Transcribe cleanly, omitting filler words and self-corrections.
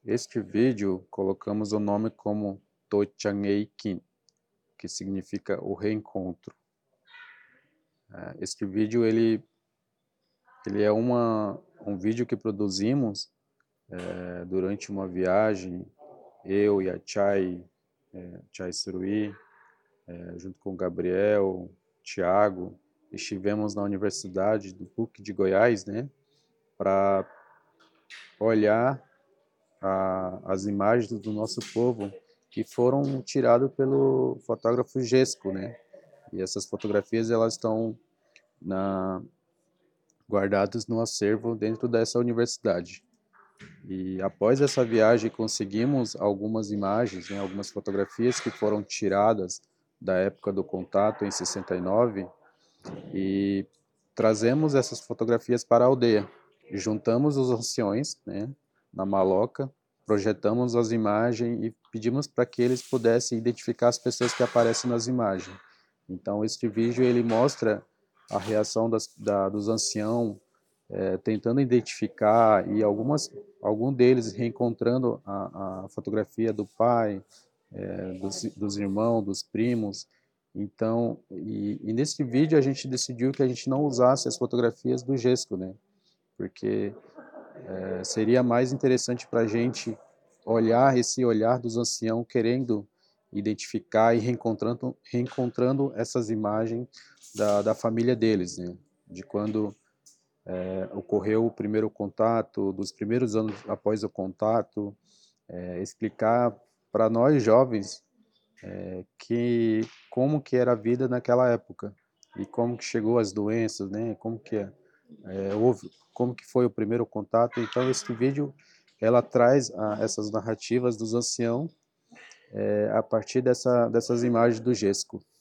Este vídeo colocamos o nome como Tochangeikin, que significa o reencontro. Este vídeo ele é um vídeo que produzimos durante uma viagem, eu e a Chay Surui, junto com o Gabriel, Thiago, estivemos na Universidade do PUC de Goiás, né, para olhar as imagens do nosso povo que foram tiradas pelo fotógrafo Gesco, né? E essas fotografias elas estão guardadas no acervo dentro dessa universidade. E após essa viagem conseguimos algumas imagens, né, algumas fotografias que foram tiradas da época do contato em 69 e trazemos essas fotografias para a aldeia. Juntamos os anciões, né, na maloca, projetamos as imagens e pedimos para que eles pudessem identificar as pessoas que aparecem nas imagens. Então, este vídeo ele mostra a reação dos anciãos, tentando identificar e algum deles reencontrando a fotografia do pai, dos irmãos, dos primos. Então, e nesse vídeo a gente decidiu que a gente não usasse as fotografias do Gesco, né? Porque seria mais interessante para a gente olhar esse olhar dos anciãos querendo identificar e reencontrando essas imagens da família deles, né? De quando ocorreu o primeiro contato, dos primeiros anos após o contato, explicar para nós jovens que como que era a vida naquela época e como que chegou as doenças, né? Como que foi o primeiro contato. Então esse vídeo ela traz essas narrativas dos anciãos a partir dessas imagens do Gesco.